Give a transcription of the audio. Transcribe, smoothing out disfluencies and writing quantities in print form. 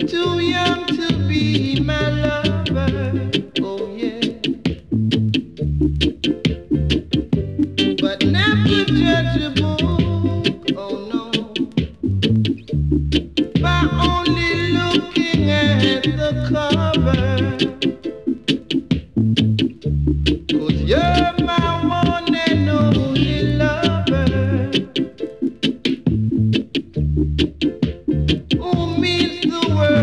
too young to be my lover. Oh yeah. But never judge a book